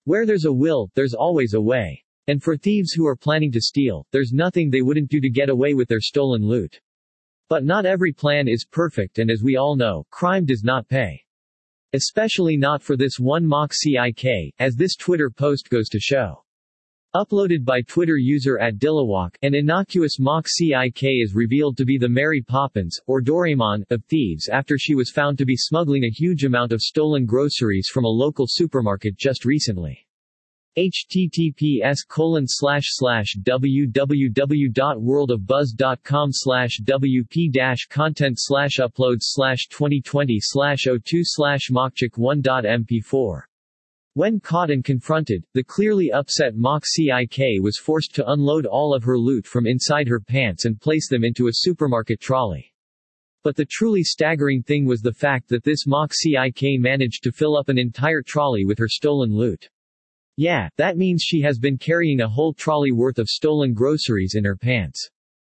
Where there's a will, there's always a way. And for thieves who are planning to steal, there's nothing they wouldn't do to get away with their stolen loot. But not every plan is perfect, and as we all know, crime does not pay. Especially not for this one mock CIK, as this Twitter post goes to show. Uploaded by Twitter user @Dillawalk, an innocuous mock CIK is revealed to be the Mary Poppins, or Doraemon, of thieves after she was found to be smuggling a huge amount of stolen groceries from a local supermarket just recently. https://www.worldofbuzz.com/wp-content/upload/2020/02/mockchick1.mp4. When caught and confronted, the clearly upset mock CIK was forced to unload all of her loot from inside her pants and place them into a supermarket trolley. But the truly staggering thing was the fact that this mock CIK managed to fill up an entire trolley with her stolen loot. Yeah, that means she has been carrying a whole trolley worth of stolen groceries in her pants.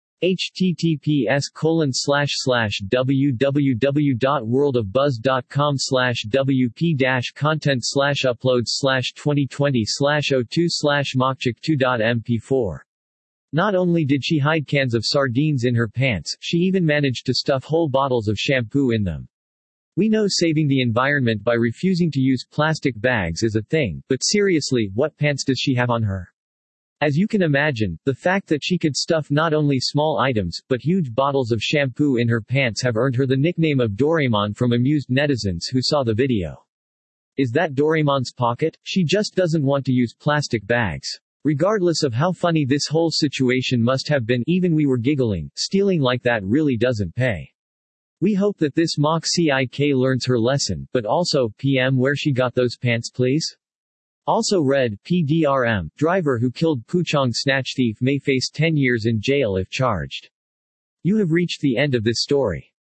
https://www.worldofbuzz.com/wp-content/upload/2020/02/mockchick2.mp4. Not only did she hide cans of sardines in her pants, she even managed to stuff whole bottles of shampoo in them. We know saving the environment by refusing to use plastic bags is a thing, but seriously, what pants does she have on her? As you can imagine, the fact that she could stuff not only small items, but huge bottles of shampoo in her pants have earned her the nickname of Doraemon from amused netizens who saw the video. Is that Doraemon's pocket? She just doesn't want to use plastic bags. Regardless of how funny this whole situation must have been, even we were giggling, stealing like that really doesn't pay. We hope that this mock CIK learns her lesson, but also, PM, where she got those pants, please? Also read, PDRM, driver who killed Puchong snatch thief may face 10 years in jail if charged. You have reached the end of this story.